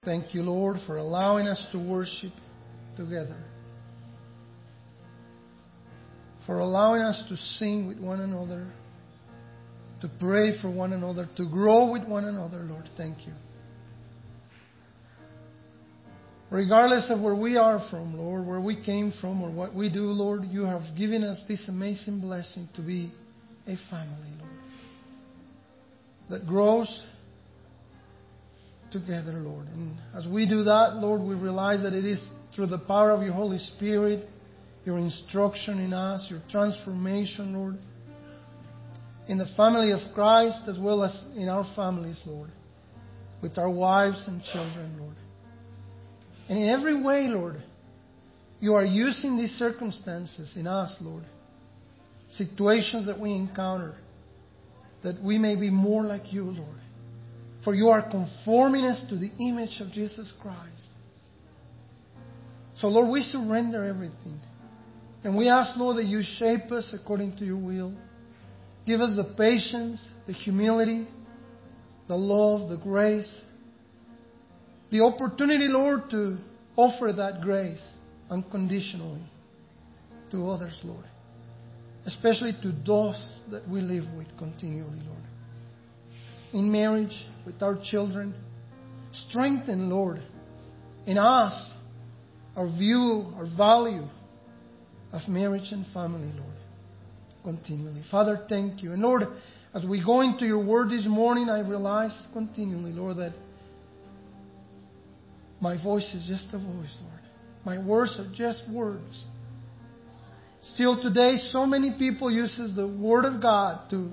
Thank you, Lord, for allowing us to worship together. For allowing us to sing with one another, to pray for one another, to grow with one another, Lord. Thank you. Regardless of where we are from, Lord, where we came from or what we do, Lord, you have given us this amazing blessing to be a family, Lord, that grows together, Lord. And as we do that, Lord, we realize that it is through the power of your Holy Spirit, your instruction in us, your transformation, Lord, in the family of Christ as well as in our families, Lord, with our wives and children, Lord. And in every way, Lord, you are using these circumstances in us, Lord, situations that we encounter, that we may be more like you, Lord. For you are conforming us to the image of Jesus Christ. So, Lord, we surrender everything. And we ask, Lord, that you shape us according to your will. Give us the patience, the humility, the love, the grace, the opportunity, Lord, to offer that grace unconditionally to others, Lord. Especially to those that we live with continually, Lord. In marriage, with our children. Strengthen, Lord, in us our view, our value of marriage and family, Lord, continually. Father, thank you. And Lord, as we go into your word this morning, I realize continually, Lord, that my voice is just a voice, Lord. My words are just words. Still today, so many people uses the Word of God to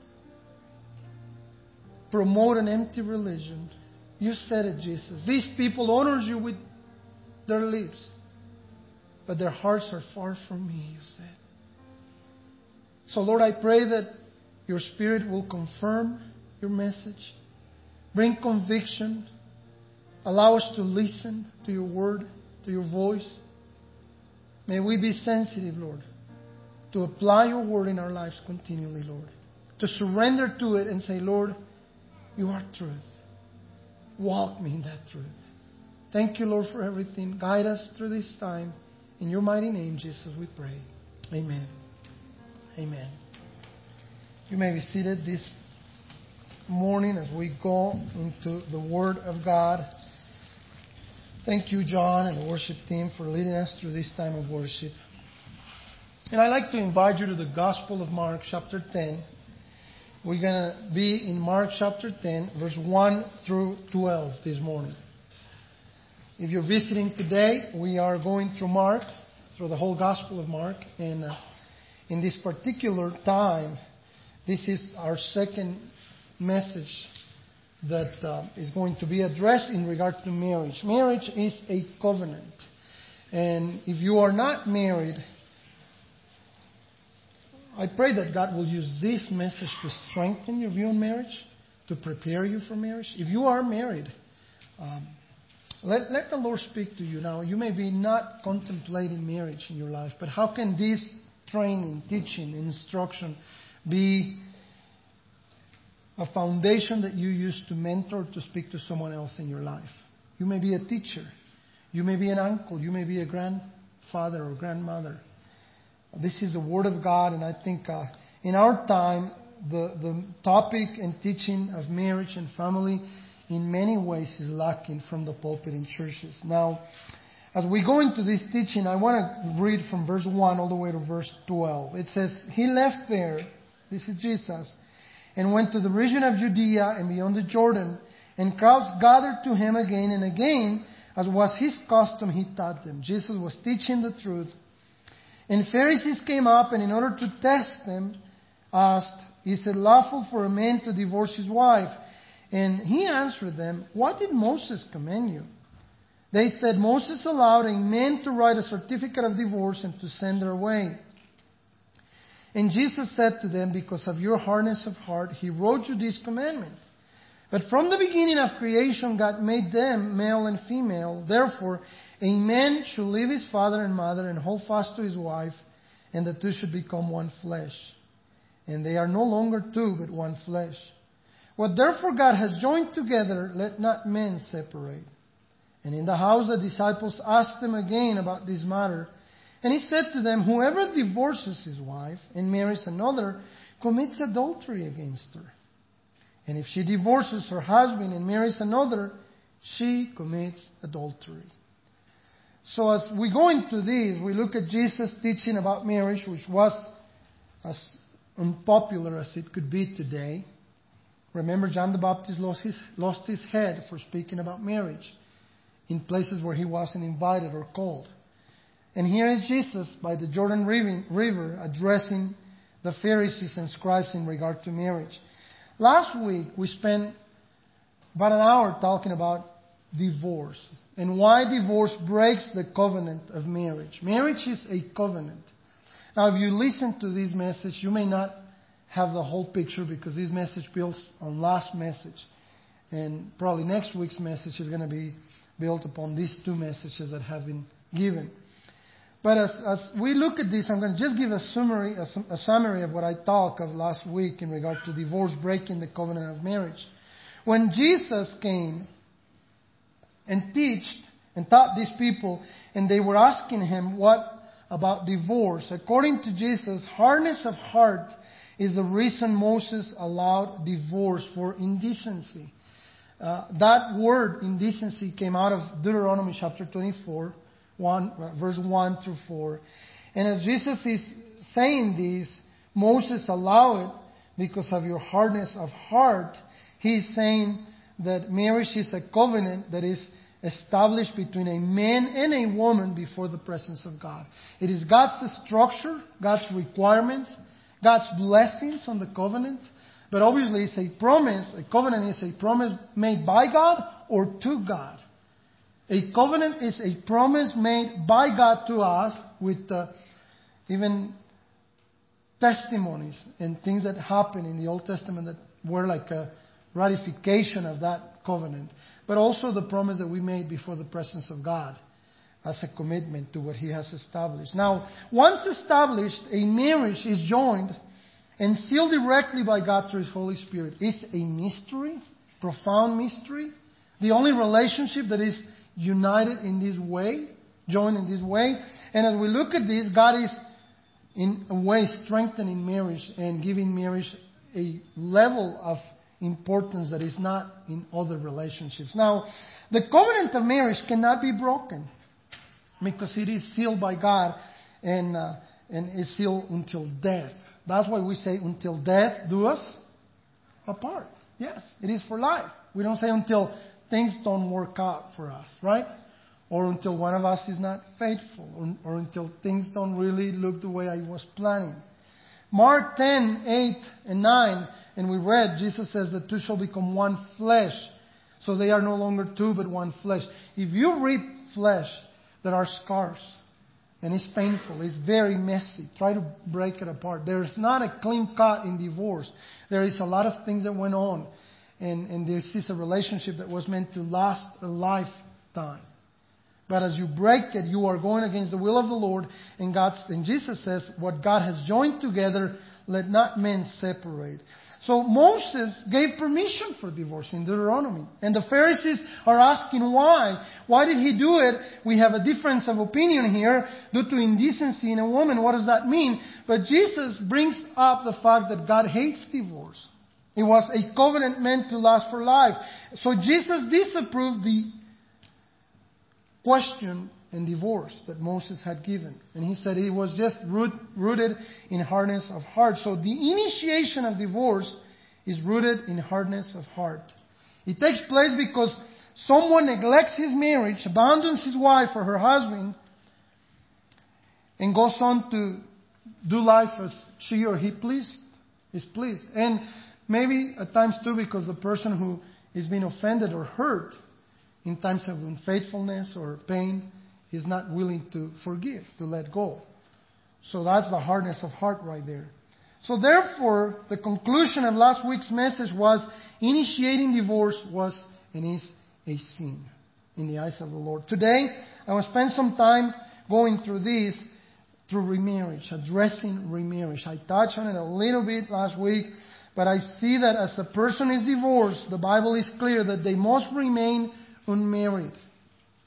promote an empty religion. You said it, Jesus. These people honors you with their lips, but their hearts are far from me, you said. So, Lord, I pray that your Spirit will confirm your message, bring conviction, allow us to listen to your word, to your voice. May we be sensitive, Lord, to apply your word in our lives continually, Lord. To surrender to it and say, Lord, you are truth. Walk me in that truth. Thank you, Lord, for everything. Guide us through this time. In your mighty name, Jesus, we pray. Amen. Amen. You may be seated this morning as we go into the Word of God. Thank you, John, and the worship team for leading us through this time of worship. And I'd like to invite you to the Gospel of Mark, chapter 10. We're going to be in Mark chapter 10, verse 1 through 12 this morning. If you're visiting today, we are going through Mark, through the whole Gospel of Mark. And in this particular time, this is our second message that is going to be addressed in regard to marriage. Marriage is a covenant. And if you are not married, I pray that God will use this message to strengthen your view on marriage, to prepare you for marriage. If you are married, let the Lord speak to you now. You may be not contemplating marriage in your life, but how can this training, teaching, instruction be a foundation that you use to mentor, to speak to someone else in your life? You may be a teacher. You may be an uncle. You may be a grandfather or grandmother. This is the Word of God, and I think in our time, the topic and teaching of marriage and family in many ways is lacking from the pulpit in churches. Now, as we go into this teaching, I want to read from verse 1 all the way to verse 12. It says, He left there, this is Jesus, and went to the region of Judea and beyond the Jordan, and crowds gathered to him again and again, as was his custom, he taught them. Jesus was teaching the truth. And Pharisees came up, and in order to test them, asked, Is it lawful for a man to divorce his wife? And he answered them, What did Moses command you? They said, Moses allowed a man to write a certificate of divorce and to send her away. And Jesus said to them, Because of your hardness of heart, he wrote you this commandment. But from the beginning of creation, God made them male and female. Therefore, a man should leave his father and mother and hold fast to his wife, and the two should become one flesh. And they are no longer two, but one flesh. What therefore God has joined together, let not men separate. And in the house the disciples asked him again about this matter. And he said to them, whoever divorces his wife and marries another commits adultery against her. And if she divorces her husband and marries another, she commits adultery. So as we go into this, we look at Jesus' teaching about marriage, which was as unpopular as it could be today. Remember, John the Baptist lost his head for speaking about marriage in places where he wasn't invited or called. And here is Jesus by the Jordan River addressing the Pharisees and scribes in regard to marriage. Last week we spent about an hour talking about divorce and why divorce breaks the covenant of marriage. Marriage is a covenant. Now, if you listen to this message, you may not have the whole picture because this message builds on last message. And probably next week's message is going to be built upon these two messages that have been given. But as we look at this, I'm going to just give a summary of what I talked of last week in regard to divorce breaking the covenant of marriage. When Jesus came and taught these people, and they were asking him what about divorce, according to Jesus, hardness of heart is the reason Moses allowed divorce for indecency. That word indecency came out of Deuteronomy chapter 24, verse 1 through 4. And as Jesus is saying this, Moses allowed it because of your hardness of heart. He is saying that marriage is a covenant that is established between a man and a woman before the presence of God. It is God's structure, God's requirements, God's blessings on the covenant. But obviously it's a promise. A covenant is a promise made by God or to God. A covenant is a promise made by God to us with even testimonies and things that happen in the Old Testament that were like a ratification of that covenant. But also the promise that we made before the presence of God as a commitment to what He has established. Now, once established, a marriage is joined and sealed directly by God through His Holy Spirit. It's a mystery, profound mystery. The only relationship that is united in this way, joined in this way. And as we look at this, God is in a way strengthening marriage and giving marriage a level of importance that is not in other relationships. Now, the covenant of marriage cannot be broken because it is sealed by God and is sealed until death. That's why we say until death do us apart. Yes, it is for life. We don't say until things don't work out for us, right? Or until one of us is not faithful, or until things don't really look the way I was planning. Mark 10:8 and 9, and we read, Jesus says the two shall become one flesh. So they are no longer two, but one flesh. If you reap flesh, there are scars. And it's painful. It's very messy. Try to break it apart. There's not a clean cut in divorce. There is a lot of things that went on. And this is a relationship that was meant to last a lifetime. But as you break it, you are going against the will of the Lord. And Jesus says, what God has joined together, let not men separate. So Moses gave permission for divorce in Deuteronomy. And the Pharisees are asking why. Why did he do it? We have a difference of opinion here due to indecency in a woman. What does that mean? But Jesus brings up the fact that God hates divorce. It was a covenant meant to last for life. So Jesus disapproved the question and divorce that Moses had given. And he said it was just rooted in hardness of heart. So the initiation of divorce is rooted in hardness of heart. It takes place because someone neglects his marriage, abandons his wife or her husband, and goes on to do life as she or he is pleased. And maybe at times too because the person who is being offended or hurt in times of unfaithfulness or pain is not willing to forgive, to let go. So that's the hardness of heart right there. So therefore, the conclusion of last week's message was initiating divorce was and is a sin in the eyes of the Lord. Today, I will spend some time going through this, through remarriage, addressing remarriage. I touched on it a little bit last week, but I see that as a person is divorced, the Bible is clear that they must remain unmarried.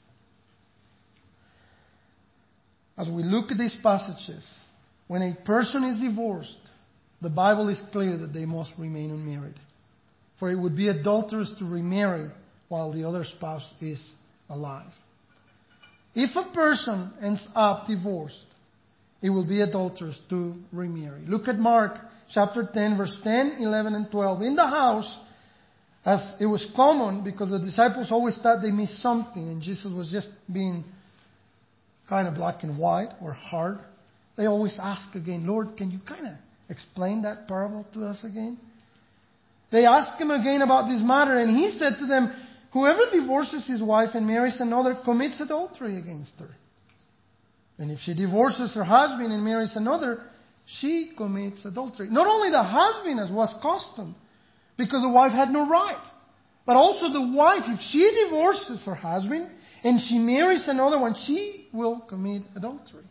as we look at these passages, when a person is divorced, the Bible is clear that they must remain unmarried. For it would be adulterous to remarry while the other spouse is alive. If a person ends up divorced, it will be adulterous to remarry. Look at Mark chapter 10, verse 10, 11, and 12. In the house, as it was common, because the disciples always thought they missed something, and Jesus was just being kind of black and white or hard, they always ask again, Lord, can you kind of explain that parable to us again? They asked him again about this matter, and he said to them, whoever divorces his wife and marries another commits adultery against her. And if she divorces her husband and marries another, she commits adultery. Not only the husband, as was custom, because the wife had no right, but also the wife, if she divorces her husband and she marries another one, she will commit adultery.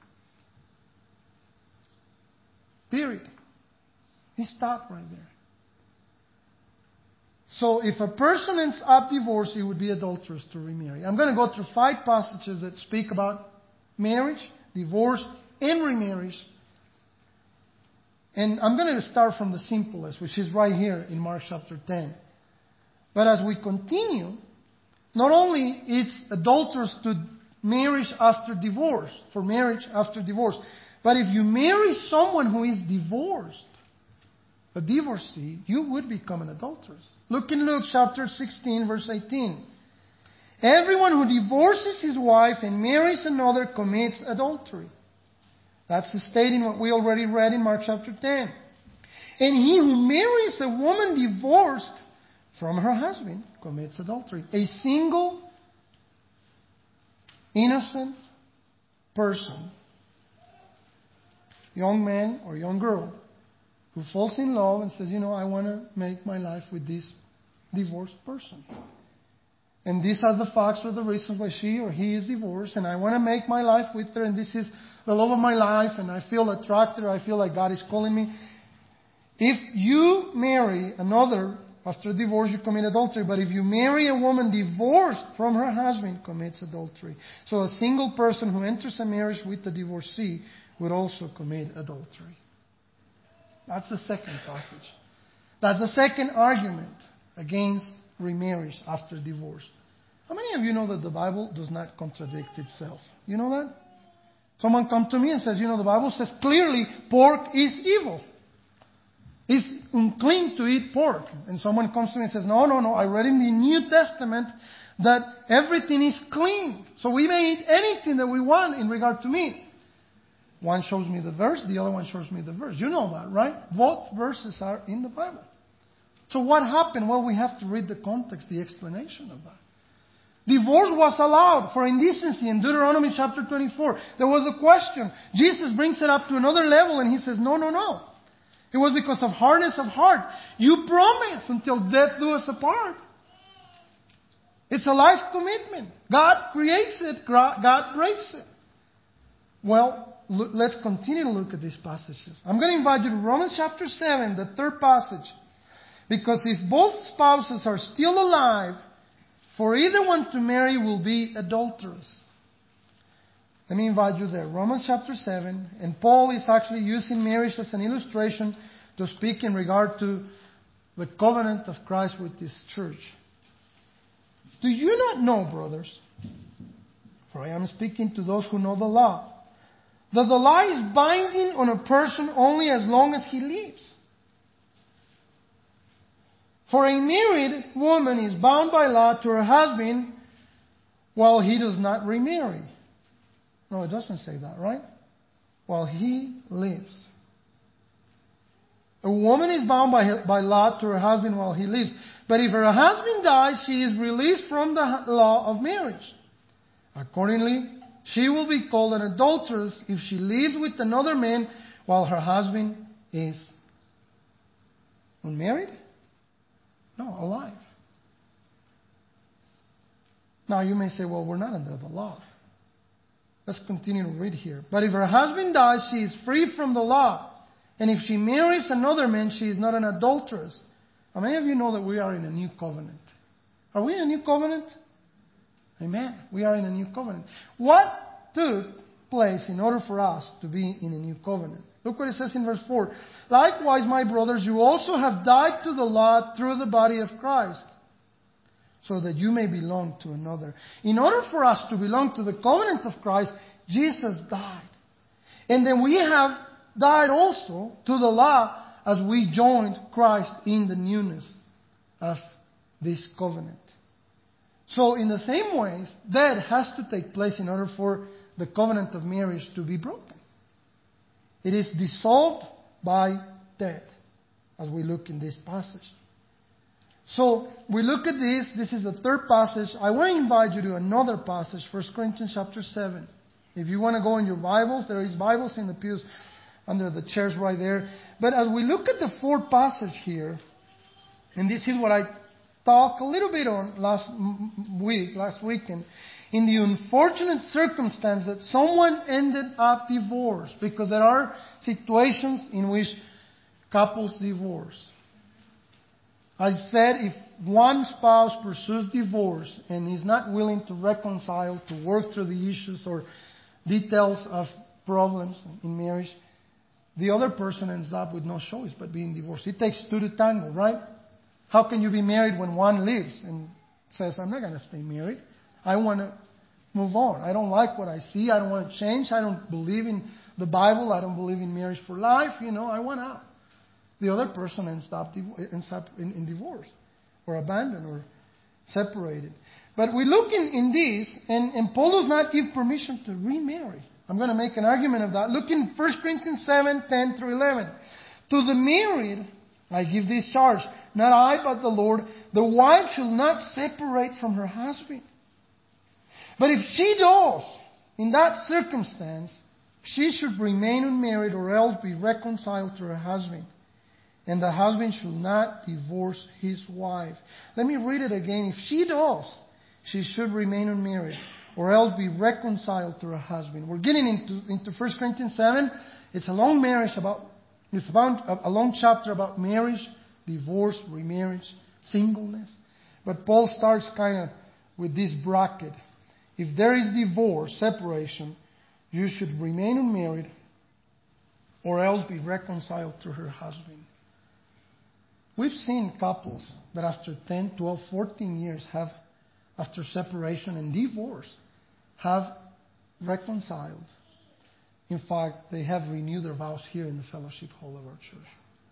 Period. He stopped right there. So if a person ends up divorced, it would be adulterous to remarry. I'm going to go through 5 passages that speak about marriage, divorce, and remarriage. And I'm going to start from the simplest, which is right here in Mark chapter 10. But as we continue, not only it's adulterous to marriage after divorce, for marriage after divorce, but if you marry someone who is divorced, a divorcee, you would become an adulteress. Look in Luke chapter 16, verse 18. Everyone who divorces his wife and marries another commits adultery. That's stating what we already read in Mark chapter 10. And he who marries a woman divorced from her husband commits adultery. A single, innocent person, young man or young girl, who falls in love and says, I want to make my life with this divorced person. And these are the facts or the reasons why she or he is divorced, and I want to make my life with her, and this is the love of my life, and I feel attracted, I feel like God is calling me. If you marry another after divorce, you commit adultery. But if you marry a woman divorced from her husband, commits adultery. So a single person who enters a marriage with a divorcee would also commit adultery. That's the second passage. That's the second argument against remarriage after divorce. How many of you know that the Bible does not contradict itself? You know that? Someone comes to me and says, the Bible says clearly pork is evil. It's unclean to eat pork. And someone comes to me and says, no, I read in the New Testament that everything is clean. So we may eat anything that we want in regard to meat. One shows me the verse, the other one shows me the verse. You know that, right? Both verses are in the Bible. So what happened? Well, we have to read the context, the explanation of that. Divorce was allowed for indecency in Deuteronomy chapter 24. There was a question. Jesus brings it up to another level and he says, no. It was because of hardness of heart. You promise until death do us apart. It's a life commitment. God creates it. God breaks it. Well, let's continue to look at these passages. I'm going to invite you to Romans chapter 7, the third passage. Because if both spouses are still alive, for either one to marry will be adulterous. Let me invite you there. Romans chapter 7. And Paul is actually using marriage as an illustration to speak in regard to the covenant of Christ with His church. Do you not know, brothers, for I am speaking to those who know the law, that the law is binding on a person only as long as he lives? For a married woman is bound by law to her husband while he does not remarry. No, it doesn't say that, right? While he lives. A woman is bound by law to her husband while he lives. But if her husband dies, she is released from the law of marriage. Accordingly, she will be called an adulteress if she lives with another man while her husband is unmarried? No, alive. Now you may say, well, we're not under the law. Let's continue to read here. But if her husband dies, she is free from the law. And if she marries another man, she is not an adulteress. How many of you know that we are in a new covenant? Are we in a new covenant? Amen. We are in a new covenant. What took place in order for us to be in a new covenant. Look what it says in verse 4. Likewise, my brothers, you also have died to the law through the body of Christ, so that you may belong to another. In order for us to belong to the covenant of Christ, Jesus died. And then we have died also to the law as we joined Christ in the newness of this covenant. So in the same ways, death has to take place in order for the covenant of marriage to be broken. It is dissolved by death, as we look in this passage. So we look at this. This is the third passage. I want to invite you to another passage, 1 Corinthians chapter 7. If you want to go in your Bibles, there is Bibles in the pews under the chairs right there. But as we look at the fourth passage here, and this is what I talked a little bit on last weekend, in the unfortunate circumstance that someone ended up divorced, because there are situations in which couples divorce. I said if one spouse pursues divorce and is not willing to reconcile, to work through the issues or details of problems in marriage, the other person ends up with no choice but being divorced. It takes two to tango, right? How can you be married when one leaves and says, I'm not going to stay married. I want to move on. I don't like what I see. I don't want to change. I don't believe in the Bible. I don't believe in marriage for life. I want out. The other person ends up in divorce or abandoned or separated. But we look in this, and Paul does not give permission to remarry. I'm going to make an argument of that. Look in 1 Corinthians 7, 10 through 11. To the married, I give this charge, not I, but the Lord. The wife shall not separate from her husband. But if she does, in that circumstance, she should remain unmarried or else be reconciled to her husband. And the husband should not divorce his wife. Let me read it again. If she does, she should remain unmarried or else be reconciled to her husband. We're getting into 1 Corinthians 7. It's a long it's about a long chapter about marriage, divorce, remarriage, singleness. But Paul starts kind of with this bracket. If there is divorce, separation, you should remain unmarried or else be reconciled to her husband. We've seen couples that after 10, 12, 14 years have, after separation and divorce, have reconciled. In fact, they have renewed their vows here in the fellowship hall of our church.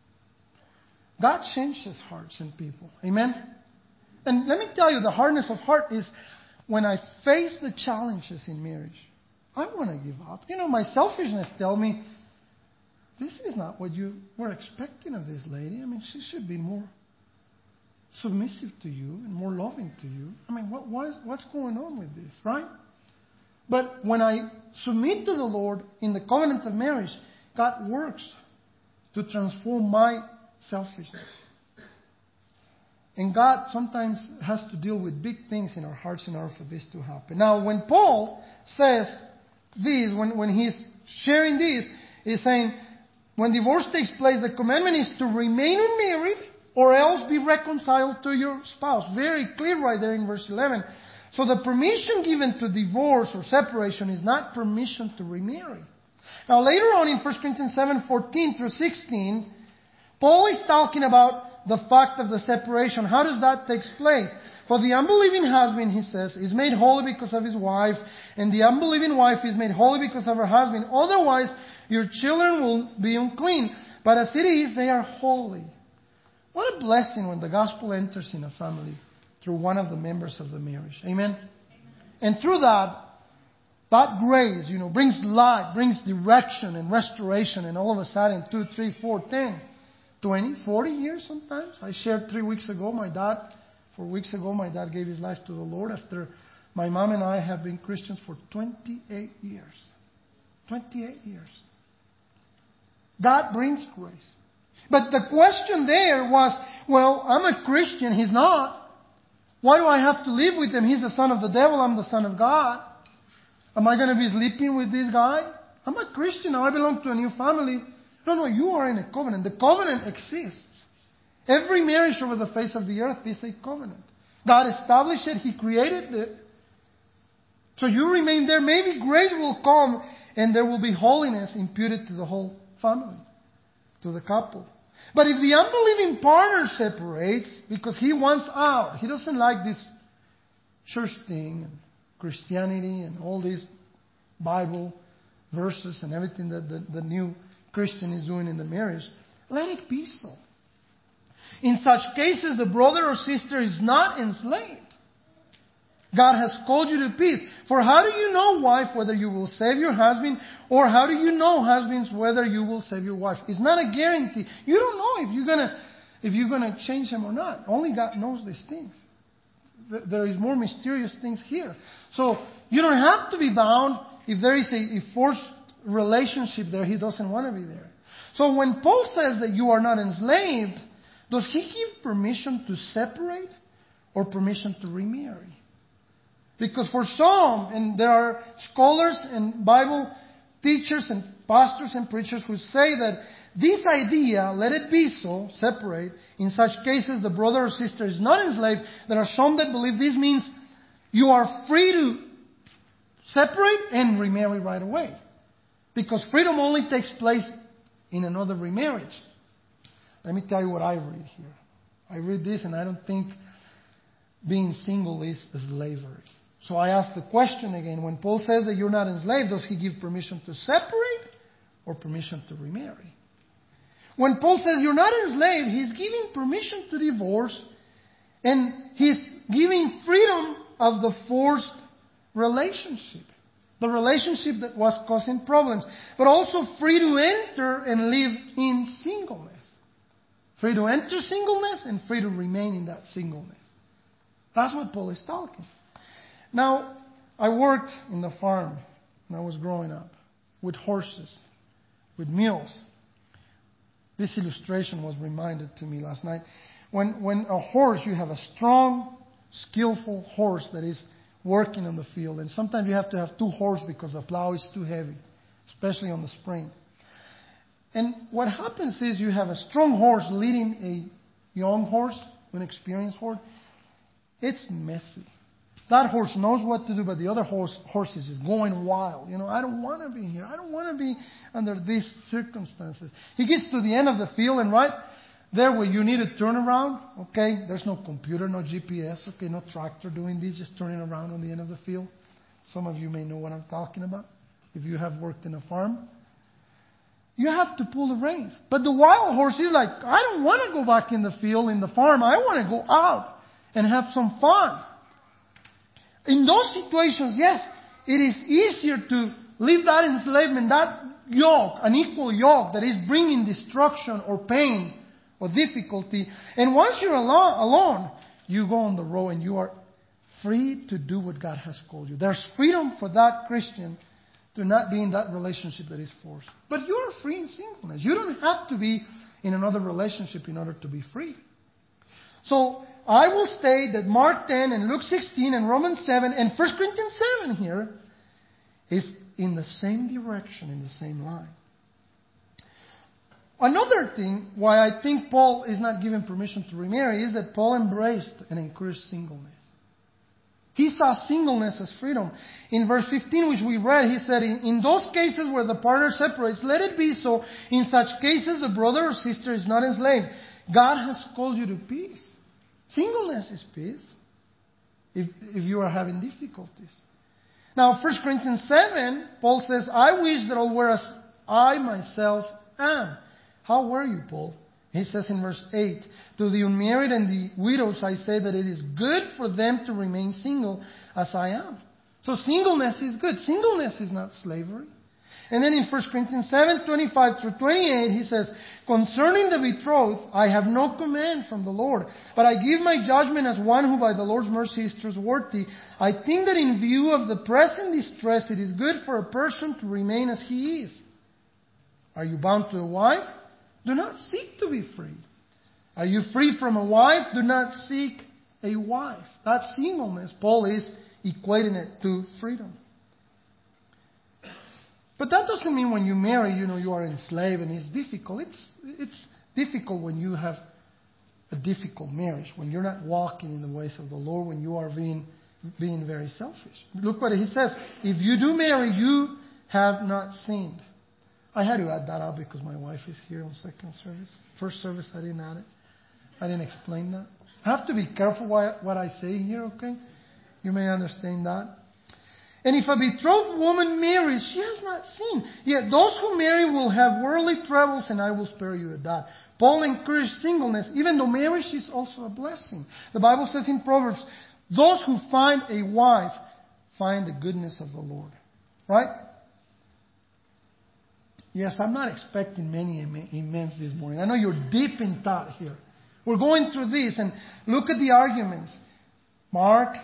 God changes hearts and people. Amen? And let me tell you, the hardness of heart is when I face the challenges in marriage. I want to give up. My selfishness tells me, this is not what you were expecting of this lady. She should be more submissive to you and more loving to you. What's going on with this, right? But when I submit to the Lord in the covenant of marriage, God works to transform my selfishness. And God sometimes has to deal with big things in our hearts in order for this to happen. Now, when Paul says this, when he's sharing this, he's saying, when divorce takes place, the commandment is to remain unmarried or else be reconciled to your spouse. Very clear right there in verse 11. So the permission given to divorce or separation is not permission to remarry. Now later on in 1 Corinthians 7, 14 through 16, Paul is talking about the fact of the separation. How does that take place? For the unbelieving husband, he says, is made holy because of his wife, and the unbelieving wife is made holy because of her husband. Otherwise, your children will be unclean. But as it is, they are holy. What a blessing when the gospel enters in a family through one of the members of the marriage. Amen? And through that grace, brings light, brings direction and restoration. And all of a sudden, 2, 3, 4, 10, 20, 40 years sometimes. I shared 4 weeks ago, my dad gave his life to the Lord after my mom and I have been Christians for 28 years. 28 years. God brings grace. But the question there was, well, I'm a Christian. He's not. Why do I have to live with him? He's the son of the devil. I'm the son of God. Am I going to be sleeping with this guy? I'm a Christian now. I belong to a new family. No, you are in a covenant. The covenant exists. Every marriage over the face of the earth is a covenant. God established it. He created it. So you remain there. Maybe grace will come and there will be holiness imputed to the whole family, to the couple. But if the unbelieving partner separates because he wants out, he doesn't like this church thing and Christianity and all these Bible verses and everything that the new Christian is doing in the marriage, let it be so. In such cases, the brother or sister is not enslaved. God has called you to peace. For how do you know, wife, whether you will save your husband? Or how do you know, husbands, whether you will save your wife? It's not a guarantee. You don't know if you're gonna change him or not. Only God knows these things. There is more mysterious things here. So you don't have to be bound if there is a forced relationship there. He doesn't want to be there. So when Paul says that you are not enslaved, does he give permission to separate or permission to remarry? Because for some, and there are scholars and Bible teachers and pastors and preachers who say that this idea, let it be so, separate, in such cases the brother or sister is not enslaved. There are some that believe this means you are free to separate and remarry right away. Because freedom only takes place in another remarriage. Let me tell you what I read here. I read this and I don't think being single is slavery. So I ask the question again, when Paul says that you're not enslaved, does he give permission to separate or permission to remarry? When Paul says you're not enslaved, he's giving permission to divorce and he's giving freedom of the forced relationship. The relationship that was causing problems. But also free to enter and live in singleness. Free to enter singleness and free to remain in that singleness. That's what Paul is talking. Now, I worked in the farm when I was growing up with horses, with mules. This illustration was reminded to me last night. When a horse, you have a strong, skillful horse that is working on the field. And sometimes you have to have two horses because the plow is too heavy, especially on the spring. And what happens is you have a strong horse leading a young horse, an experienced horse. It's messy. That horse knows what to do, but the other horse is just going wild. I don't want to be here. I don't want to be under these circumstances. He gets to the end of the field, and right there where you need a turnaround, okay, there's no computer, no GPS, okay, no tractor doing this, just turning around on the end of the field. Some of you may know what I'm talking about if you have worked in a farm. You have to pull the reins. But the wild horse is like, I don't want to go back in the field, in the farm. I want to go out and have some fun. In those situations, yes, it is easier to leave that enslavement, that yoke, an equal yoke that is bringing destruction or pain or difficulty. And once you're alone, you go on the road and you are free to do what God has called you. There's freedom for that Christian to not be in that relationship that is forced. But you are free in singleness. You don't have to be in another relationship in order to be free. So I will state that Mark 10 and Luke 16 and Romans 7 and 1 Corinthians 7 here is in the same direction, in the same line. Another thing why I think Paul is not given permission to remarry is that Paul embraced and encouraged singleness. He saw singleness as freedom. In verse 15, which we read, he said, in those cases where the partner separates, let it be so. In such cases, the brother or sister is not enslaved. God has called you to peace. Singleness is peace if you are having difficulties. Now, 1 Corinthians 7, Paul says, I wish that all were as I myself am. How were you, Paul? He says in verse 8, to the unmarried and the widows I say that it is good for them to remain single as I am. So singleness is good. Singleness is not slavery. And then in 1 Corinthians 7, 25 through 28, he says, concerning the betrothed, I have no command from the Lord, but I give my judgment as one who by the Lord's mercy is trustworthy. I think that in view of the present distress, it is good for a person to remain as he is. Are you bound to a wife? Do not seek to be free. Are you free from a wife? Do not seek a wife. That's singleness. Paul is equating it to freedom. But that doesn't mean when you marry, you are enslaved and it's difficult. It's difficult when you have a difficult marriage, when you're not walking in the ways of the Lord, when you are being very selfish. Look what he says. If you do marry, you have not sinned. I had to add that out because my wife is here on second service. First service, I didn't add it. I didn't explain that. I have to be careful what I say here, okay? You may understand that. And if a betrothed woman marries, she has not sinned. Yet those who marry will have worldly troubles, and I will spare you of that. Paul encouraged singleness, even though marriage is also a blessing. The Bible says in Proverbs, those who find a wife find the goodness of the Lord. Right? Yes, I'm not expecting many amens this morning. I know you're deep in thought here. We're going through this, and look at the arguments. Mark,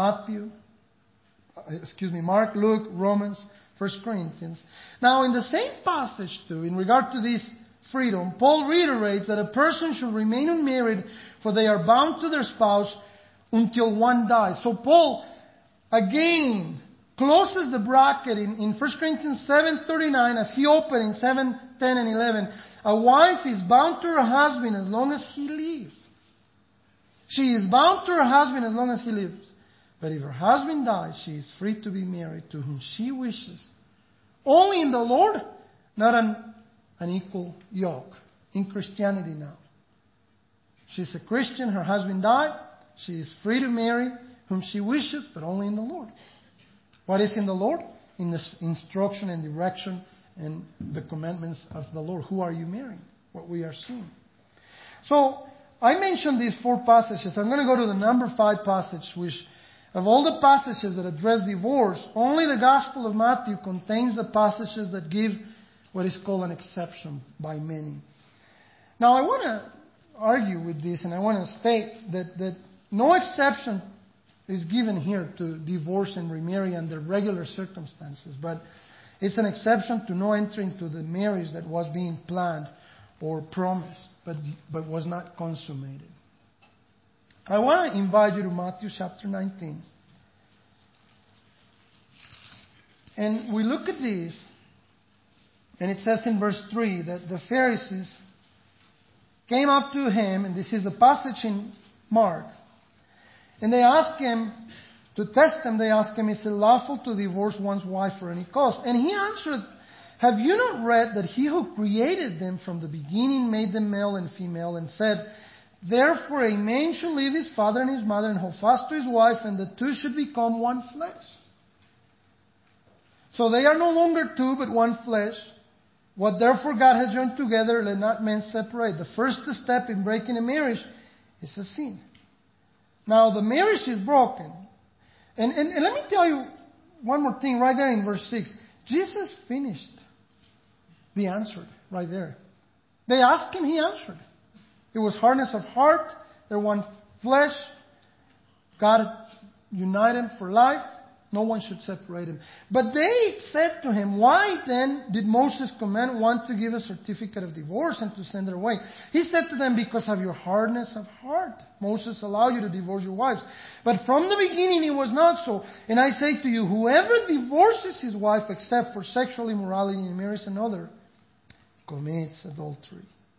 Luke, Romans, 1 Corinthians. Now, in the same passage too, in regard to this freedom, Paul reiterates that a person should remain unmarried, for they are bound to their spouse until one dies. So Paul, again, closes the bracket in 1 Corinthians 7:39 as he opened in 7:10 and 11. A wife is bound to her husband as long as he lives. She is bound to her husband as long as he lives. But if her husband dies, she is free to be married to whom she wishes. Only in the Lord, not an equal yoke. In Christianity now. She's a Christian, her husband died. She is free to marry whom she wishes, but only in the Lord. What is in the Lord? In the instruction and direction and the commandments of the Lord. Who are you marrying? What we are seeing. So, I mentioned these 4 passages. I'm going to go to the number 5 passage, which of all the passages that address divorce, only the Gospel of Matthew contains the passages that give what is called an exception by many. Now, I want to argue with this, and I want to state that no exception is given here to divorce and remarry under regular circumstances, but it's an exception to no entry into the marriage that was being planned or promised, but was not consummated. I want to invite you to Matthew chapter 19. And we look at this, and it says in verse 3 that the Pharisees came up to him, and this is a passage in Mark, and they asked him, to test him, they asked him, is it lawful to divorce one's wife for any cause? And he answered, have you not read that he who created them from the beginning made them male and female, and said, therefore a man shall leave his father and his mother and hold fast to his wife, and the two should become one flesh. So they are no longer two, but one flesh. What therefore God has joined together, let not men separate. The first step in breaking a marriage is a sin. Now the marriage is broken. And let me tell you one more thing right there in verse 6. Jesus finished the answer right there. They asked him, he answered. It was hardness of heart. They're one flesh. God united them for life. No one should separate him. But they said to him, why then did Moses command one to give a certificate of divorce and to send her away? He said to them, because of your hardness of heart. Moses allowed you to divorce your wives. But from the beginning it was not so. And I say to you, whoever divorces his wife except for sexual immorality and marries another commits adultery.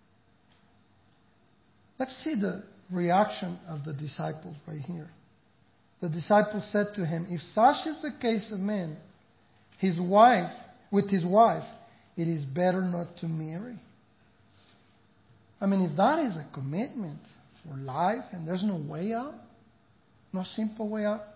Let's see the reaction of the disciples right here. The disciples said to him, if such is the case of man, with his wife, it is better not to marry. I mean, if that is a commitment for life and there's no way out, no simple way out,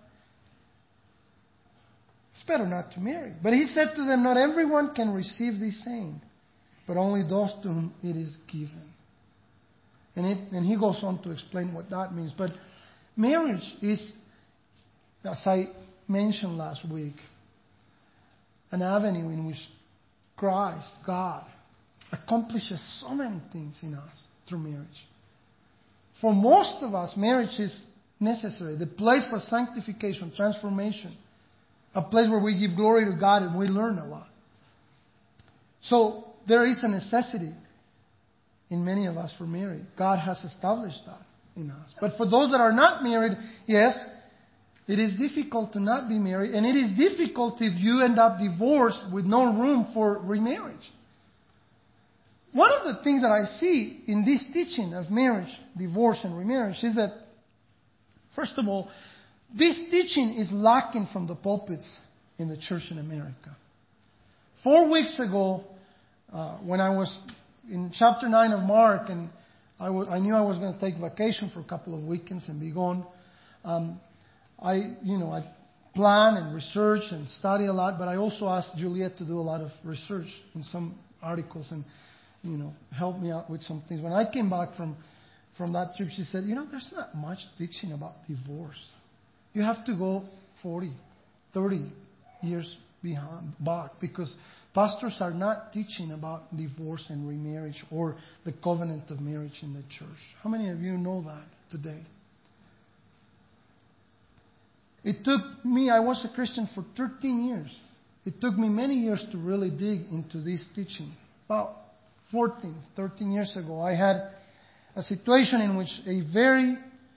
it's better not to marry. But he said to them, not everyone can receive this saying, but only those to whom it is given. And he goes on to explain what that means. But marriage is, as I mentioned last week, an avenue in which Christ, God, accomplishes so many things in us through marriage. For most of us, marriage is necessary. The place for sanctification, transformation. A place where we give glory to God and we learn a lot. So there is a necessity in many of us for marriage. God has established that in us. But for those that are not married, yes, it is difficult to not be married. And it is difficult if you end up divorced with no room for remarriage. One of the things that I see in this teaching of marriage, divorce, and remarriage is that, first of all, this teaching is lacking from the pulpits in the church in America. 4 weeks ago, when I was in chapter 9 of Mark, and I knew I was going to take vacation for a couple of weekends and be gone. I plan and research and study a lot, but I also asked Juliet to do a lot of research in some articles and, help me out with some things. When I came back from that trip, she said, there's not much teaching about divorce. You have to go 40, 30 years back, because pastors are not teaching about divorce and remarriage or the covenant of marriage in the church. How many of you know that today? It took me, I was a Christian for 13 years. It took me many years to really dig into this teaching. About 13 years ago, I had a situation in which a very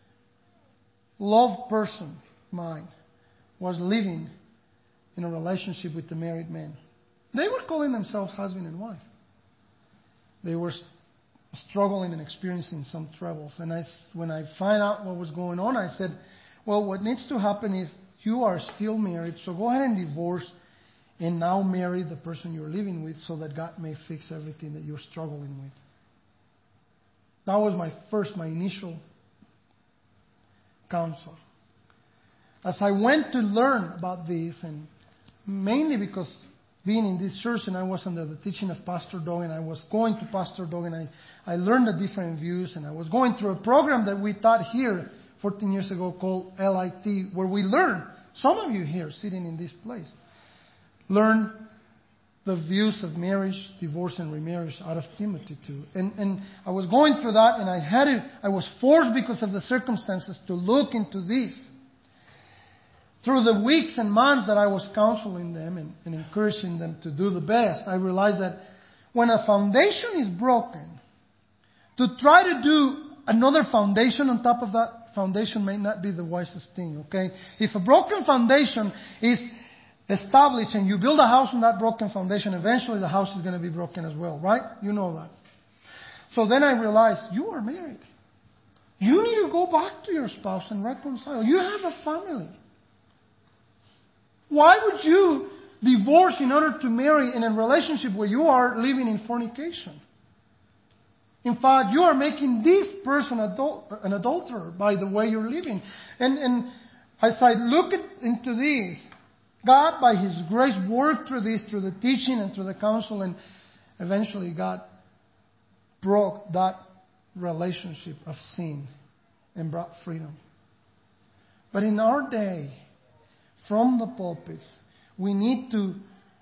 loved person of mine was living in a relationship with a married man. They were calling themselves husband and wife. They were struggling and experiencing some troubles. And when I found out what was going on, I said, well, what needs to happen is you are still married, so go ahead and divorce and now marry the person you're living with so that God may fix everything that you're struggling with. That was my initial counsel. As I went to learn about this, and mainly because being in this church and I was under the teaching of Pastor Doug, and I was going to Pastor Doug, and I learned the different views, and I was going through a program that we taught here 14 years ago called LIT, where we learn, some of you here sitting in this place, learn the views of marriage, divorce, and remarriage out of Timothy 2. And I was going through that, and I was forced because of the circumstances to look into this. Through the weeks and months that I was counseling them and encouraging them to do the best, I realized that when a foundation is broken, to try to do another foundation on top of that foundation may not be the wisest thing, okay? If a broken foundation is established and you build a house on that broken foundation, eventually the house is going to be broken as well, right? You know that. So then I realized, you are married. You need to go back to your spouse and reconcile. You have a family. Why would you divorce in order to marry in a relationship where you are living in fornication? In fact, you are making this person an adulterer by the way you're living. And as I look into this, God, by His grace, worked through this, through the teaching and through the counsel, and eventually God broke that relationship of sin and brought freedom. But in our day, from the pulpits, we need to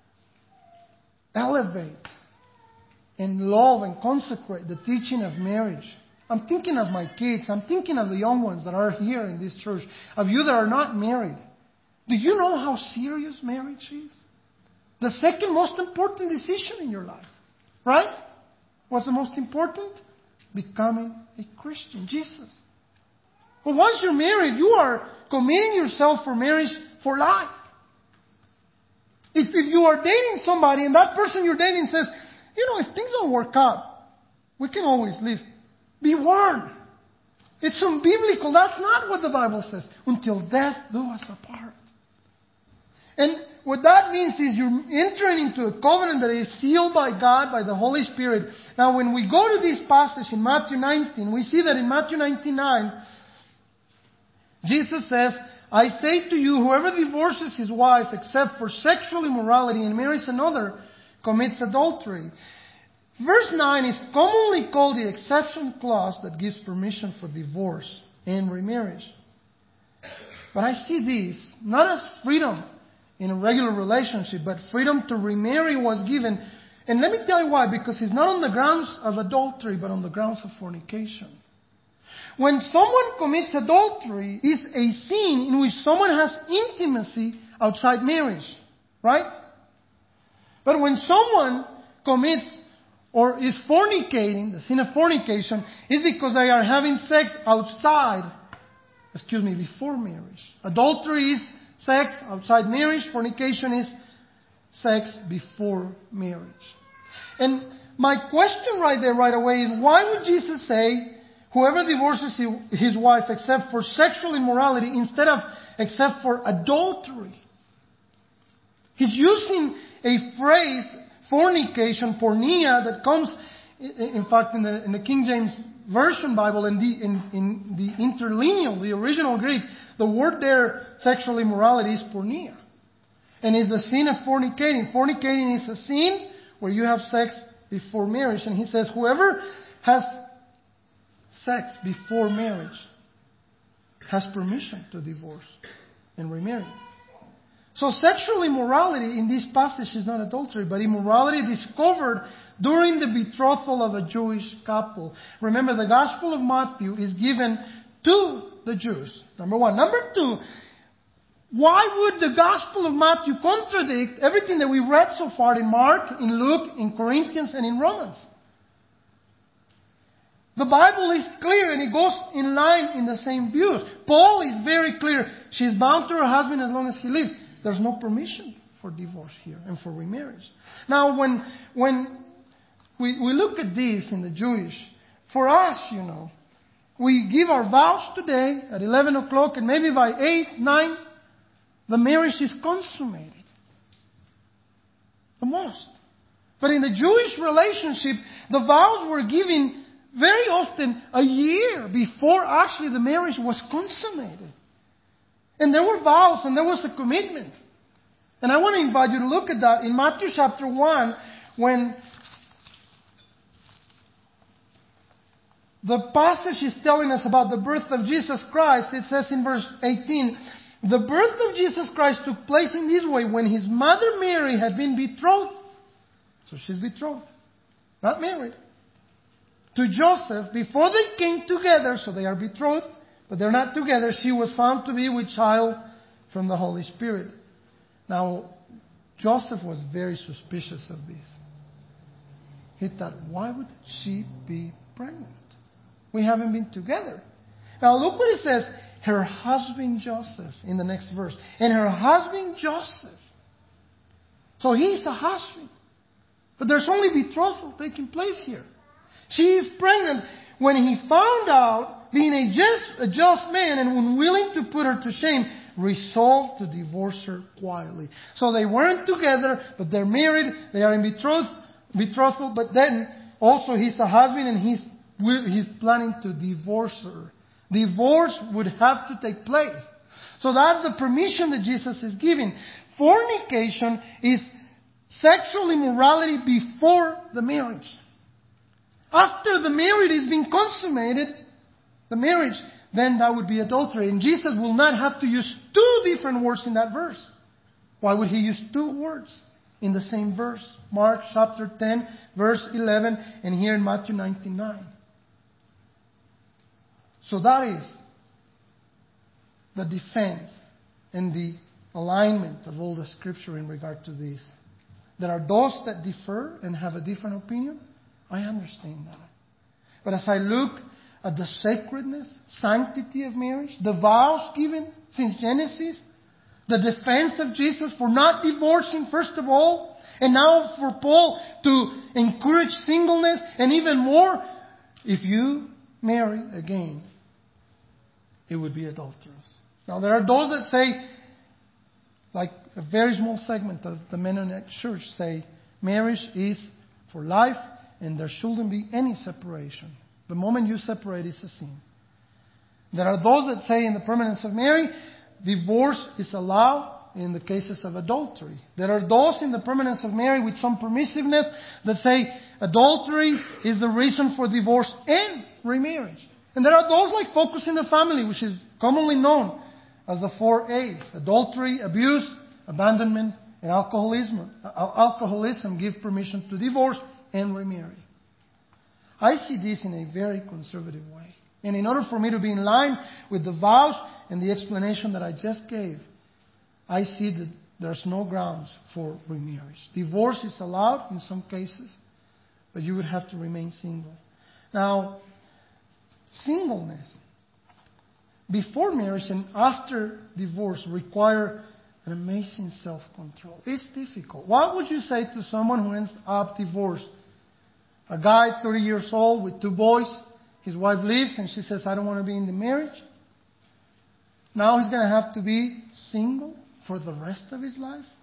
elevate and love and consecrate the teaching of marriage. I'm thinking of my kids. I'm thinking of the young ones that are here in this church, of you that are not married. Do you know how serious marriage is? The second most important decision in your life. Right? What's the most important? Becoming a Christian. Jesus. But once you're married, you are committing yourself for marriage for life. If you are dating somebody and that person you're dating says, if things don't work out, we can always leave. Be warned. It's unbiblical. That's not what the Bible says. Until death do us apart. And what that means is you're entering into a covenant that is sealed by God, by the Holy Spirit. Now, when we go to this passage in Matthew 19, we see that in Matthew 19:9, Jesus says, I say to you, whoever divorces his wife except for sexual immorality and marries another commits adultery. Verse 9 is commonly called the exception clause that gives permission for divorce and remarriage. But I see this not as freedom in a regular relationship, but freedom to remarry was given. And let me tell you why. Because it's not on the grounds of adultery, but on the grounds of fornication. When someone commits adultery, it's a sin in which someone has intimacy outside marriage. Right? But when someone commits or is fornicating, the sin of fornication, is because they are having sex before marriage. Adultery is sex outside marriage. Fornication is sex before marriage. And my question right away is, why would Jesus say, whoever divorces his wife except for sexual immorality instead of except for adultery? He's using a phrase, fornication, porneia, that comes, in fact, in the King James Version Bible, in the interlineal, the original Greek, the word there, sexual immorality, is porneia. And it's the sin of fornicating. Fornicating is a sin where you have sex before marriage. And he says, whoever has sex before marriage has permission to divorce and remarry. So sexual immorality in this passage is not adultery, but immorality discovered during the betrothal of a Jewish couple. Remember, the Gospel of Matthew is given to the Jews. Number one. Number two, why would the Gospel of Matthew contradict everything that we read so far in Mark, in Luke, in Corinthians, and in Romans? The Bible is clear and it goes in line in the same views. Paul is very clear. She's bound to her husband as long as he lives. There's no permission for divorce here and for remarriage. Now, when we look at this in the Jewish, for us, we give our vows today at 11 o'clock, and maybe by 8, 9, the marriage is consummated. The most. But in the Jewish relationship, the vows were given very often a year before actually the marriage was consummated. And there were vows and there was a commitment. And I want to invite you to look at that in Matthew chapter 1, when the passage is telling us about the birth of Jesus Christ. It says in verse 18, the birth of Jesus Christ took place in this way when his mother Mary had been betrothed. So she's betrothed, not married, to Joseph before they came together. So they are betrothed, but they're not together. She was found to be with child from the Holy Spirit. Now, Joseph was very suspicious of this. He thought, why would she be pregnant? We haven't been together. Now look what it says. Her husband Joseph in the next verse. And her husband Joseph. So he's the husband. But there's only betrothal taking place here. She is pregnant. When he found out, being a just man and unwilling to put her to shame, resolved to divorce her quietly. So they weren't together, but they're married. They are in betrothal. But then also he's a husband and he's planning to divorce her. Divorce would have to take place. So that's the permission that Jesus is giving. Fornication is sexual immorality before the marriage. After the marriage is being consummated, the marriage, then that would be adultery. And Jesus will not have to use two different words in that verse. Why would he use two words in the same verse? Mark chapter 10, verse 11, and here in Matthew 19:9. So that is the defense and the alignment of all the Scripture in regard to this. There are those that differ and have a different opinion. I understand that. But as I look at the sacredness, sanctity of marriage, the vows given since Genesis, the defense of Jesus for not divorcing first of all, and now for Paul to encourage singleness, and even more, if you marry again, it would be adulterous. Now there are those that say, like a very small segment of the Mennonite Church say, marriage is for life and there shouldn't be any separation. The moment you separate, it's a sin. There are those that say in the permanence of marriage, divorce is allowed in the cases of adultery. There are those in the permanence of marriage with some permissiveness that say adultery is the reason for divorce and remarriage. And there are those like Focus in the Family, which is commonly known as the 4 A's. Adultery, abuse, abandonment, and alcoholism. Alcoholism give permission to divorce and remarry. I see this in a very conservative way. And in order for me to be in line with the vows and the explanation that I just gave, I see that there's no grounds for remarriage. Divorce is allowed in some cases, but you would have to remain single. Now, singleness before marriage and after divorce require an amazing self-control. It's difficult. What would you say to someone who ends up divorced? A guy, 30 years old, with 2 boys. His wife leaves and she says, I don't want to be in the marriage. Now he's going to have to be single for the rest of his life?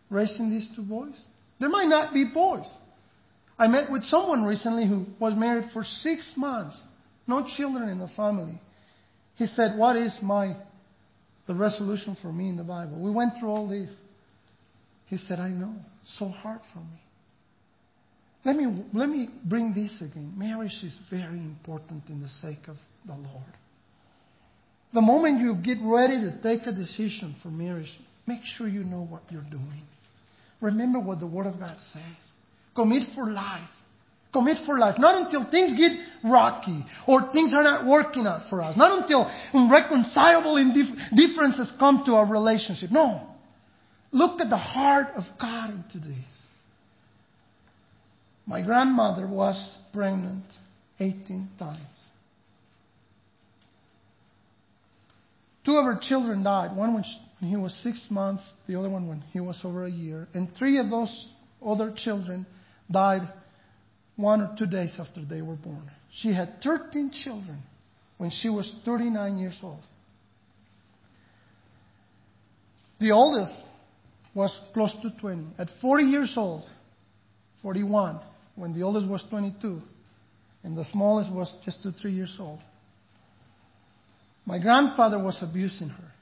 raising these two boys? There might not be boys. I met with someone recently who was married for 6 months, no children in the family. He said, what is the resolution for me in the Bible? We went through all this. He said, I know, it's so hard for me. Let me bring this again. Marriage is very important in the sake of the Lord. The moment you get ready to take a decision for marriage, make sure you know what you're doing. Remember what the Word of God says. Commit for life. Commit for life. Not until things get rocky or things are not working out for us. Not until irreconcilable differences come to our relationship. No. Look at the heart of God into this. My grandmother was pregnant 18 times. 2 of her children died. One when he was 6 months, the other one when he was over a year. And 3 of those other children died 1 or 2 days after they were born. She had 13 children when she was 39 years old. The oldest was close to 20. At 40 years old, 41, when the oldest was 22, and the smallest was just 2, 3 years old. My grandfather was abusing her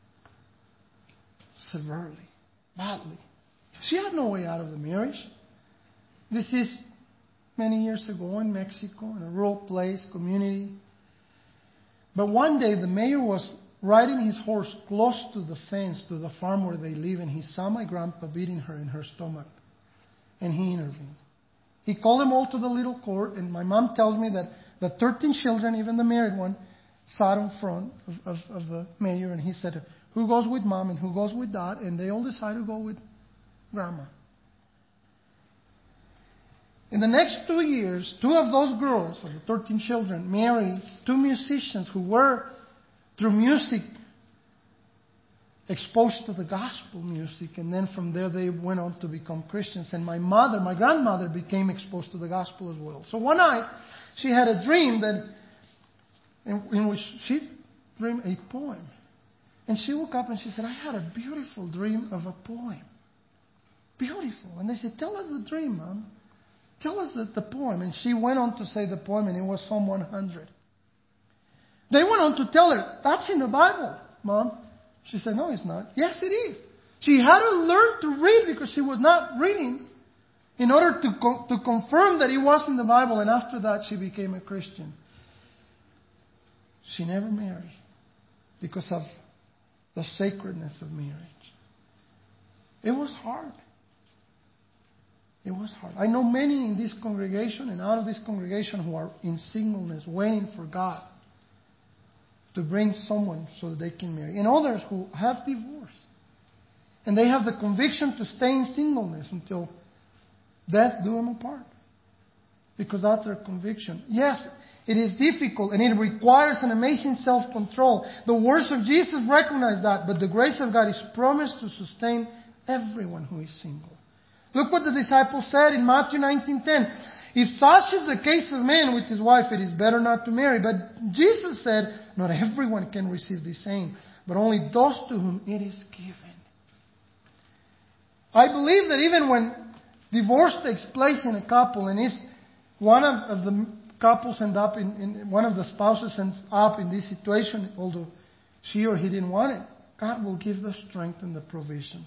severely, badly. She had no way out of the marriage. This is many years ago in Mexico, in a rural place, community. But one day the mayor was riding his horse close to the fence, to the farm where they live, and he saw my grandpa beating her in her stomach. And he intervened. He called them all to the little court, and my mom tells me that the 13 children, even the married one, sat in front of the mayor, and he said, who goes with mom and who goes with dad? And they all decided to go with grandma. In the next 2 years, 2 of those girls, of the 13 children, married 2 musicians who were, through music, exposed to the gospel music. And then from there they went on to become Christians. And my grandmother became exposed to the gospel as well. So one night, she had a dream in which she dreamed a poem. And she woke up and she said, I had a beautiful dream of a poem. Beautiful. And they said, tell us the dream, Mom. Tell us the poem. And she went on to say the poem, and it was Psalm 100. They went on to tell her, that's in the Bible, Mom. She said, no, it's not. Yes, it is. She had to learn to read because she was not reading in order to confirm that it was in the Bible. And after that, she became a Christian. She never married because of the sacredness of marriage. It was hard. It was hard. I know many in this congregation and out of this congregation who are in singleness, waiting for God to bring someone so that they can marry. And others who have divorced. And they have the conviction to stay in singleness until death do them apart. Because that's their conviction. Yes, it is difficult and it requires an amazing self-control. The words of Jesus recognize that, but the grace of God is promised to sustain everyone who is single. Look what the disciples said in Matthew 19:10. If such is the case of man with his wife, it is better not to marry. But Jesus said, not everyone can receive the same, but only those to whom it is given. I believe that even when divorce takes place in a couple, and if one of the couples end up in one of the spouses ends up in this situation, although she or he didn't want it, God will give the strength and the provision.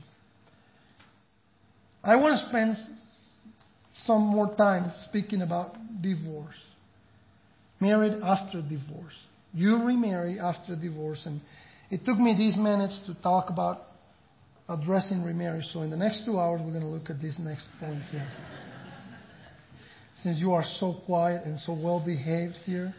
I want to spend some more time speaking about divorce. Married after divorce. You remarry after divorce. And it took me these minutes to talk about addressing remarriage. So in the next 2 hours, we're going to look at this next point here. Since you are so quiet and so well behaved here.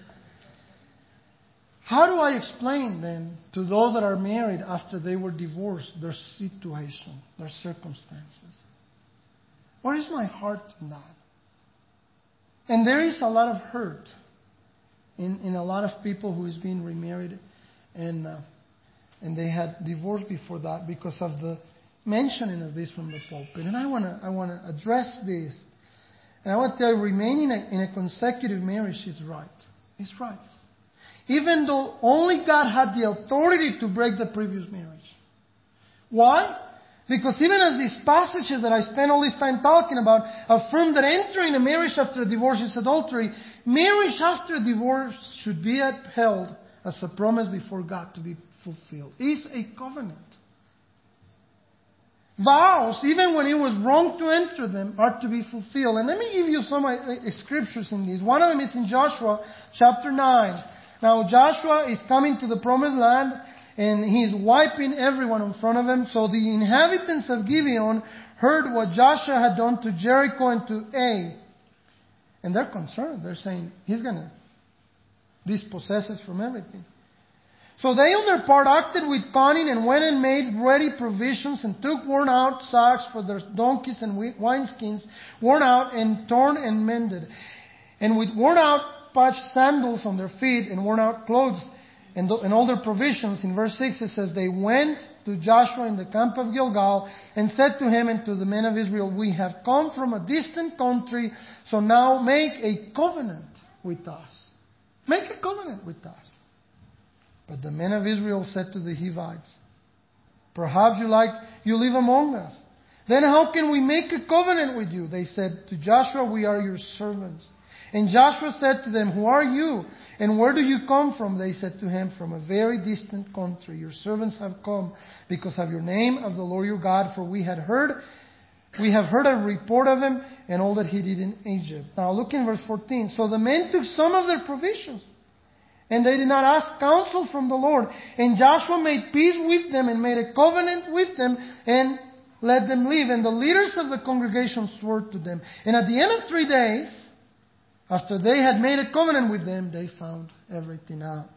How do I explain then to those that are married after they were divorced their situation, their circumstances? Where is my heart in that? And there is a lot of hurt in a lot of people who is being remarried and they had divorced before that because of the mentioning of this from the pulpit. And I want to address this. And I want to tell you, remaining in a consecutive marriage is right. It's right. Even though only God had the authority to break the previous marriage. Why? Because even as these passages that I spent all this time talking about affirm that entering a marriage after divorce is adultery, marriage after divorce should be upheld as a promise before God to be fulfilled. It's a covenant. Vows, even when it was wrong to enter them, are to be fulfilled. And let me give you some scriptures in this. One of them is in Joshua chapter 9. Now Joshua is coming to the promised land, and he's wiping everyone in front of him. So the inhabitants of Gibeon heard what Joshua had done to Jericho and to Ai. And they're concerned. They're saying, he's going to dispossess us from everything. So they on their part acted with cunning and went and made ready provisions and took worn out sacks for their donkeys and wineskins, worn out and torn and mended. And with worn out patched sandals on their feet and worn out clothes and all their provisions. In verse 6 it says, they went to Joshua in the camp of Gilgal and said to him and to the men of Israel, we have come from a distant country, so now make a covenant with us. Make a covenant with us. But the men of Israel said to the Hivites, perhaps you live among us. Then how can we make a covenant with you? They said to Joshua, we are your servants. And Joshua said to them, who are you? And where do you come from? They said to him, from a very distant country. Your servants have come because of your name of the Lord your God, for we have heard a report of him and all that he did in Egypt. Now look in verse 14. So the men took some of their provisions, and they did not ask counsel from the Lord. And Joshua made peace with them and made a covenant with them and let them live. And the leaders of the congregation swore to them. And at the end of 3 days, after they had made a covenant with them, they found everything out.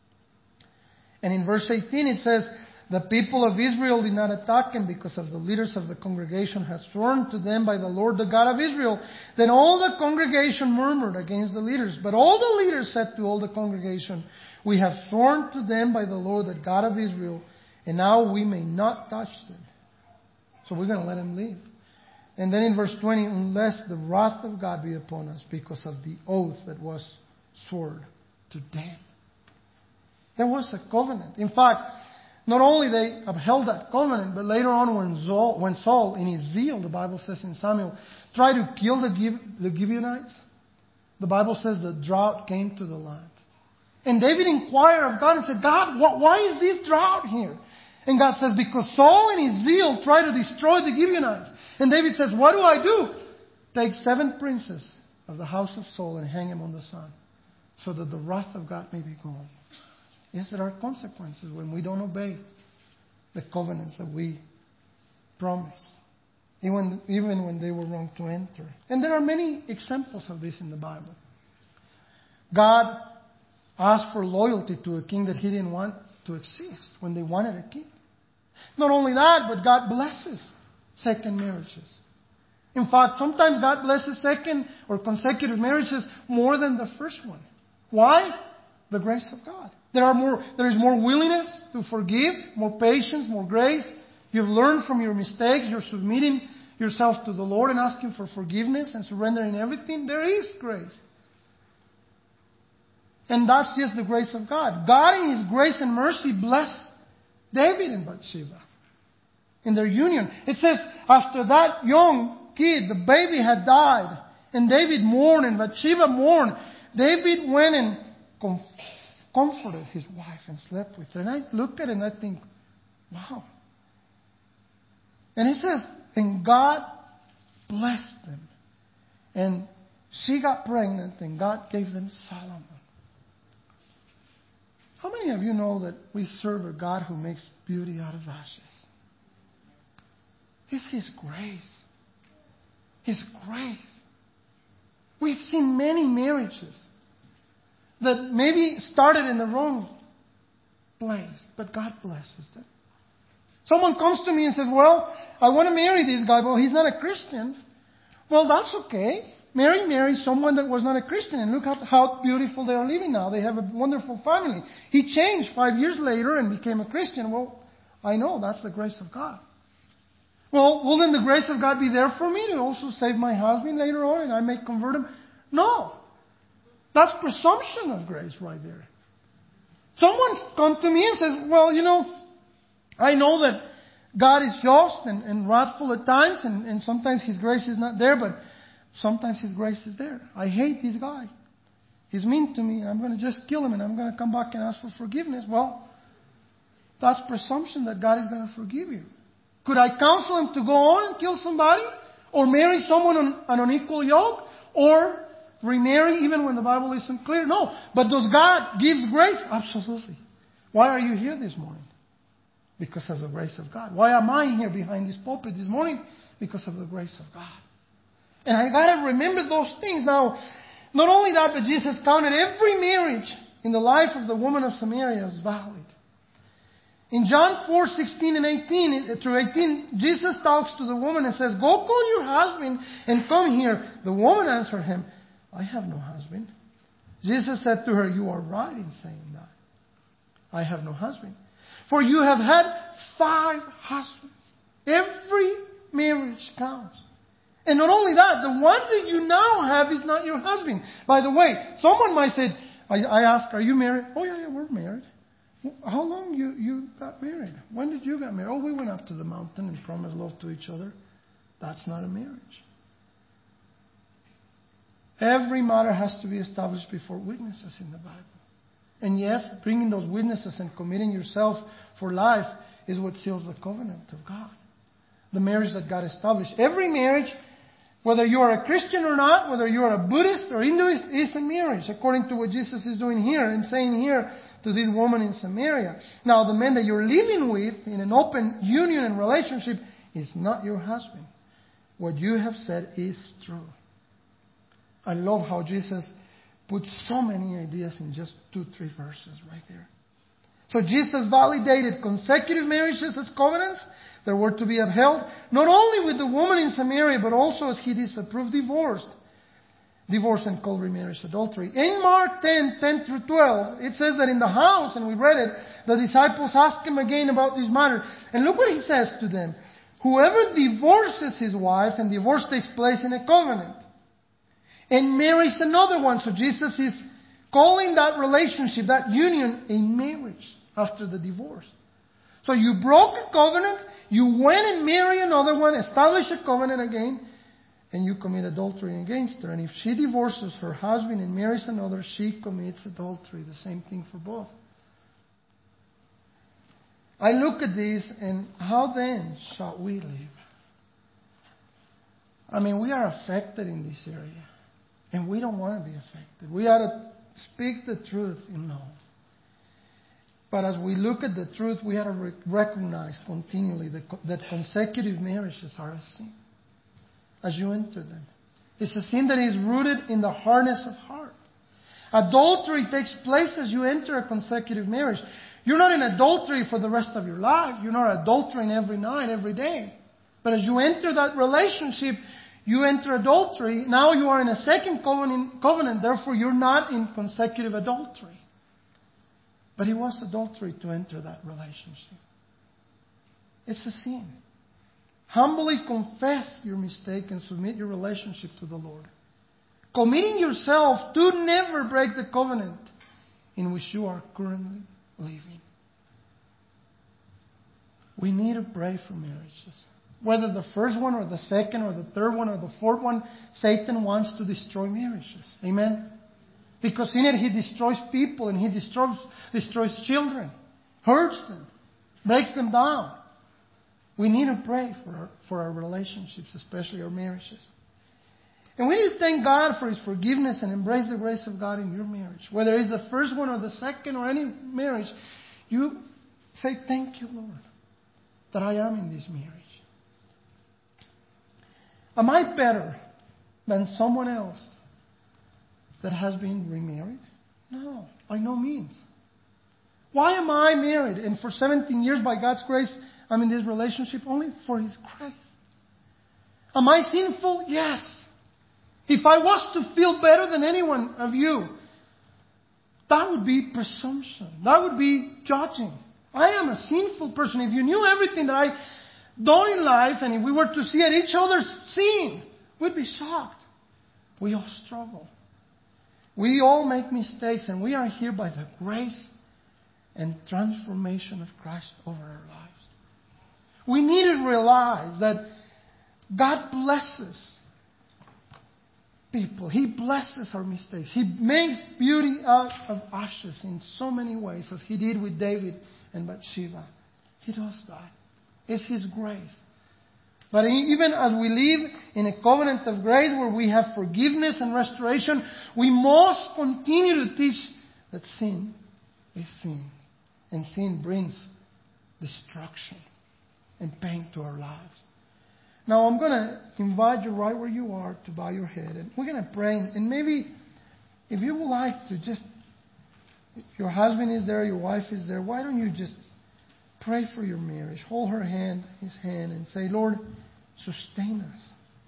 And in verse 18 it says, the people of Israel did not attack him because of the leaders of the congregation had sworn to them by the Lord, the God of Israel. Then all the congregation murmured against the leaders. But all the leaders said to all the congregation, we have sworn to them by the Lord, the God of Israel, and now we may not touch them. So we're going to let them leave. And then in verse 20, unless the wrath of God be upon us because of the oath that was sworn to them. There was a covenant. In fact, not only they upheld that covenant, but later on when Saul, in his zeal, the Bible says in Samuel, tried to kill the Gibeonites, the Bible says the drought came to the land. And David inquired of God and said, God, why is this drought here? And God says, because Saul in his zeal tried to destroy the Gibeonites. And David says, what do? Take 7 princes of the house of Saul and hang them on the sun, so that the wrath of God may be gone. Yes, there are consequences when we don't obey the covenants that we promise, even when they were wrong to enter. And there are many examples of this in the Bible. God asked for loyalty to a king that he didn't want to exist when they wanted a king. Not only that, but God blesses second marriages. In fact, sometimes God blesses second or consecutive marriages more than the first one. Why? The grace of God. There is more willingness to forgive, more patience, more grace. You've learned from your mistakes. You're submitting yourself to the Lord and asking for forgiveness and surrendering everything. There is grace. And that's just the grace of God. God in His grace and mercy blessed David and Bathsheba in their union. It says, after that young kid, the baby had died, and David mourned and Bathsheba mourned, David went and comforted his wife and slept with her. And I look at it and I think, wow. And it says, and God blessed them. And she got pregnant and God gave them Solomon. How many of you know that we serve a God who makes beauty out of ashes? It's His grace. His grace. We've seen many marriages that maybe started in the wrong place, but God blesses them. Someone comes to me and says, well, I want to marry this guy, but he's not a Christian. Well, that's okay. Marry someone that was not a Christian, and look at how beautiful they are living now. They have a wonderful family. He changed 5 years later and became a Christian. Well, I know that's the grace of God. Well, will then the grace of God be there for me to also save my husband later on and I may convert him? No. That's presumption of grace right there. Someone's come to me and says, well, I know that God is just and wrathful at times, and sometimes His grace is not there, but sometimes His grace is there. I hate this guy. He's mean to me. I'm going to just kill him, and I'm going to come back and ask for forgiveness. Well, that's presumption that God is going to forgive you. Could I counsel him to go on and kill somebody? Or marry someone on an unequal yoke? Or remarry even when the Bible isn't clear? No. But does God give grace? Absolutely. Why are you here this morning? Because of the grace of God. Why am I here behind this pulpit this morning? Because of the grace of God. And I got to remember those things. Now, not only that, but Jesus counted every marriage in the life of the woman of Samaria as valid. In John 4:16 and 18 through 18, Jesus talks to the woman and says, "Go call your husband and come here." The woman answered him, "I have no husband." Jesus said to her, "You are right in saying that. I have no husband. For you have had 5 husbands." Every marriage counts. And not only that, the one that you now have is not your husband. By the way, someone might say, I ask, "Are you married?" "Oh, yeah, we're married." "How long you got married? When did you get married?" "Oh, we went up to the mountain and promised love to each other." That's not a marriage. Every matter has to be established before witnesses in the Bible. And yes, bringing those witnesses and committing yourself for life is what seals the covenant of God. The marriage that God established. Every marriage, whether you are a Christian or not, whether you are a Buddhist or Hinduist, is a marriage, according to what Jesus is doing here and saying here to this woman in Samaria. Now, the man that you're living with in an open union and relationship is not your husband. What you have said is true. I love how Jesus put so many ideas in just 2-3 verses right there. So Jesus validated consecutive marriages as covenants that were to be upheld, not only with the woman in Samaria, but also as He disapproved divorce and called remarriage adultery. In Mark 10 through 12, it says that in the house, and we read it, the disciples asked Him again about this matter. And look what He says to them. Whoever divorces his wife, and divorce takes place in a covenant, and marries another one. So Jesus is calling that relationship, that union, a marriage after the divorce. So you broke a covenant, you went and married another one, established a covenant again, and you commit adultery against her. And if she divorces her husband and marries another, she commits adultery. The same thing for both. I look at this, and how then shall we live? I mean, we are affected in this area, and we don't want to be affected. We ought to speak the truth in love. But as we look at the truth, we have to recognize continually that consecutive marriages are a sin as you enter them. It's a sin that is rooted in the hardness of heart. Adultery takes place as you enter a consecutive marriage. You're not in adultery for the rest of your life. You're not adultering every night, every day. But as you enter that relationship, you enter adultery. Now you are in a second covenant. Therefore, you're not in consecutive adultery. But it was adultery to enter that relationship. It's a sin. Humbly confess your mistake and submit your relationship to the Lord. Committing yourself to never break the covenant in which you are currently living. We need to pray for marriages. Whether the first one or the second or the third one or the fourth one, Satan wants to destroy marriages. Amen? Because in it he destroys people and he destroys children, hurts them, breaks them down. We need to pray for our relationships, especially our marriages. And we need to thank God for His forgiveness and embrace the grace of God in your marriage. Whether it's the first one or the second or any marriage, you say, "Thank you, Lord, that I am in this marriage." Am I better than someone else that has been remarried? No, by no means. Why am I married? And for 17 years, by God's grace, I'm in this relationship only for His grace. Am I sinful? Yes. If I was to feel better than any one of you, that would be presumption. That would be judging. I am a sinful person. If you knew everything that I've done in life, and if we were to see at each other's sin, we'd be shocked. We all struggle. We all make mistakes, and we are here by the grace and transformation of Christ over our lives. We need to realize that God blesses people. He blesses our mistakes. He makes beauty out of ashes in so many ways, as He did with David and Bathsheba. He does that. It's His grace. But even as we live in a covenant of grace where we have forgiveness and restoration, we must continue to teach that sin is sin. And sin brings destruction and pain to our lives. Now I'm going to invite you right where you are to bow your head. And we're going to pray. And maybe if you would like to just, if your husband is there, your wife is there, why don't you just pray for your marriage. Hold her hand, his hand, and say, Lord, sustain us.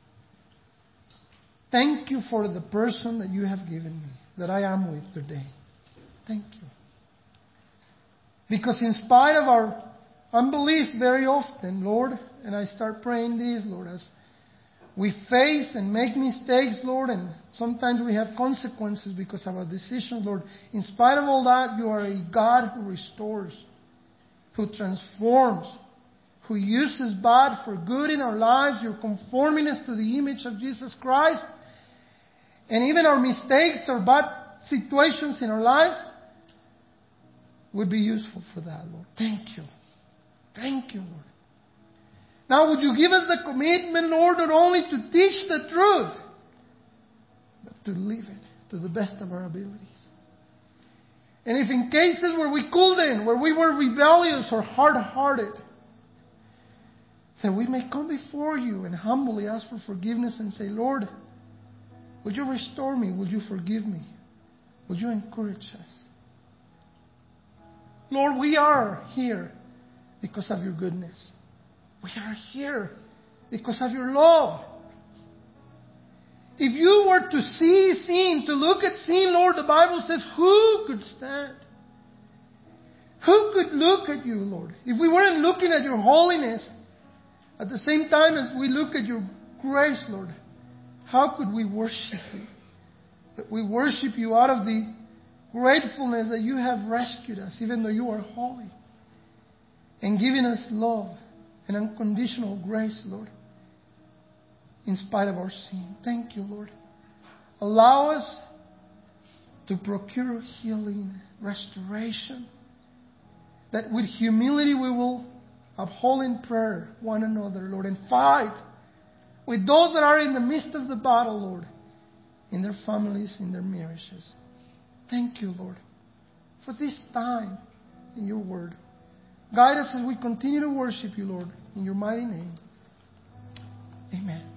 Thank you for the person that you have given me, that I am with today. Thank you. Because in spite of our unbelief very often, Lord, and I start praying this, Lord, as we face and make mistakes, Lord, and sometimes we have consequences because of our decisions, Lord. In spite of all that, you are a God who restores, who transforms, who uses bad for good in our lives. You're conforming us to the image of Jesus Christ. And even our mistakes or bad situations in our lives would be useful for that, Lord. Thank you. Thank you, Lord. Now, would you give us the commitment, Lord, not only to teach the truth, but to live it to the best of our abilities. And if in cases where we couldn't, where we were rebellious or hard-hearted, that we may come before you and humbly ask for forgiveness and say, Lord, would you restore me? Would you forgive me? Would you encourage us? Lord, we are here because of your goodness. We are here because of your love. If you were to see sin, to look at sin, Lord, the Bible says, who could stand? Who could look at you, Lord? If we weren't looking at your holiness at the same time as we look at your grace, Lord, how could we worship you? But we worship you out of the gratefulness that you have rescued us, even though you are holy, and given us love and unconditional grace, Lord, in spite of our sin. Thank you, Lord. Allow us to procure healing, restoration, that with humility we will uphold in prayer one another, Lord, and fight with those that are in the midst of the battle, Lord, in their families, in their marriages. Thank you, Lord, for this time in your word. Guide us as we continue to worship you, Lord, in your mighty name. Amen.